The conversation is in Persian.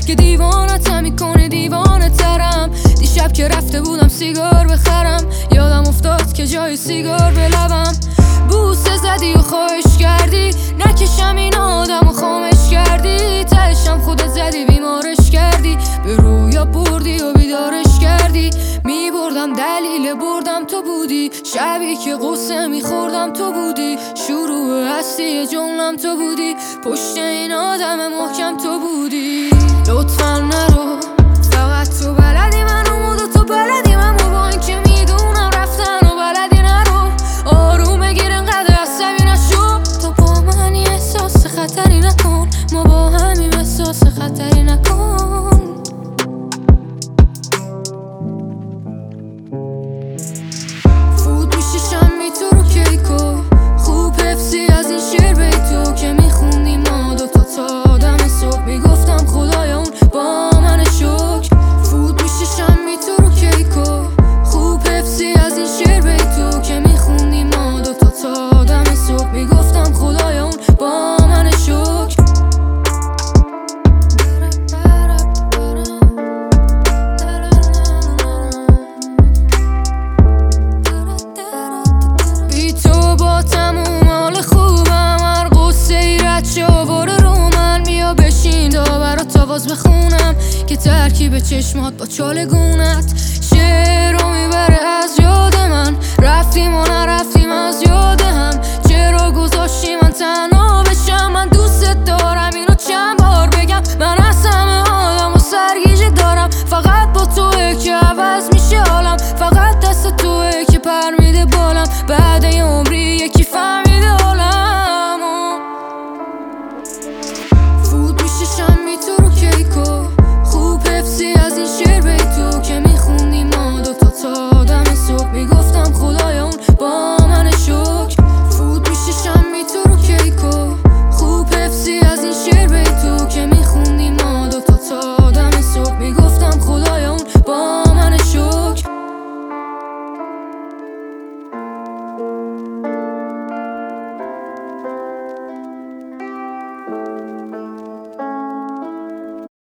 که دیوانتم میکنه دیوانه ترم. دیشب که رفته بودم سیگار بخرم، یادم افتاد که جای سیگار به لبم. بوسه زدی و خواهش کردی نکشم این آدم و خامش کردی. تهشم خودت زدی بیمارش کردی، به رویا بردی و بیدارش کردی. میبردم دلیل بردم تو بودی، شبی که قصه میخوردم تو بودی. شروع هستی جملم تو بودی، پشت این آدم محکم تو بودی. لطفا نرو، فقط تو بلدی منو مود و تو بلدی منو، با این که میدونم رفتن و بلدی نرو. آروم بگیر انقدر عصبی نشو، تو با منی احساس خطری نکن، ما با همیم احساس خطری نکن. فوت میشه شمی تو رو کیکو، خوب حفظی از این شعر بیتو که میخوندی ما دوتا تا دم صبح. میگفتم خدایا اون با من شکر. فوت میشه شمی تو رو کیکو، خوب حفظی از این شعر بیتو که میخوندی ما دوتا تا دم صبح. میگفتم خدایا اون با من شکر. بی تو با تموم حال خوبم، هر قصه ای رد شو برو رو من. بیا بشین تا برات آواز بخونم که ترکیب چشمات با چالگونت شعر رو میبره از یاد من. رفتیم و نرفتیم از یاد هم، چرا گذاشتی من تنها